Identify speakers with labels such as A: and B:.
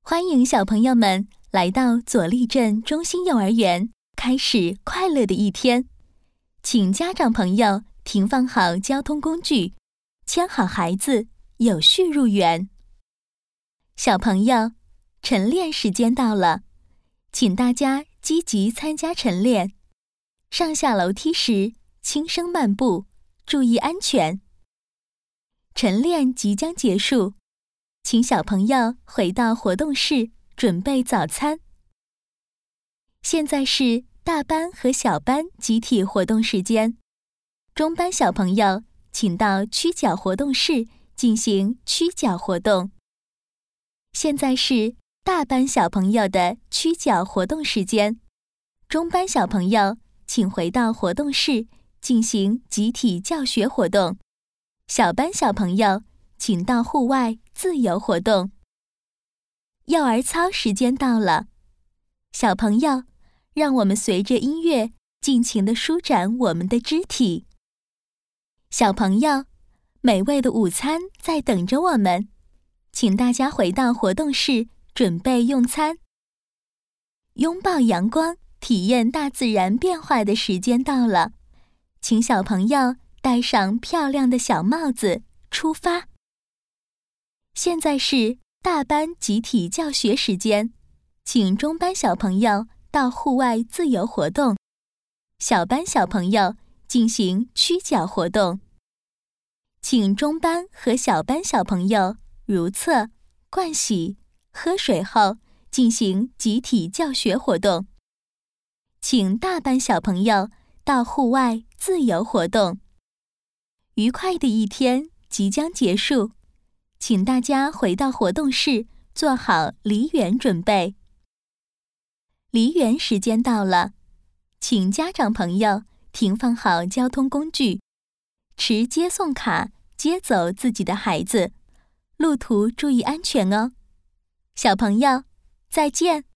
A: 欢迎小朋友们来到左立镇中心幼儿园，开始快乐的一天。请家长朋友停放好交通工具，牵好孩子，有序入园。小朋友，晨练时间到了，请大家积极参加晨练。上下楼梯时轻声漫步，注意安全。晨练即将结束，请小朋友回到活动室准备早餐。现在是大班和小班集体活动时间，中班小朋友请到曲脚活动室进行曲脚活动。现在是大班小朋友的曲脚活动时间，中班小朋友请回到活动室进行集体教学活动，小班小朋友请到户外自由活动。幼儿操时间到了，小朋友，让我们随着音乐尽情地舒展我们的肢体。小朋友，美味的午餐在等着我们，请大家回到活动室准备用餐。拥抱阳光，体验大自然变化的时间到了，请小朋友戴上漂亮的小帽子，出发。现在是大班集体教学时间，请中班小朋友到户外自由活动，小班小朋友进行曲脚活动。请中班和小班小朋友如厕、盥洗、喝水后进行集体教学活动。请大班小朋友到户外自由活动。愉快的一天即将结束，请大家回到活动室，做好离园准备。离园时间到了，请家长朋友停放好交通工具，持接送卡接走自己的孩子，路途注意安全哦。小朋友，再见。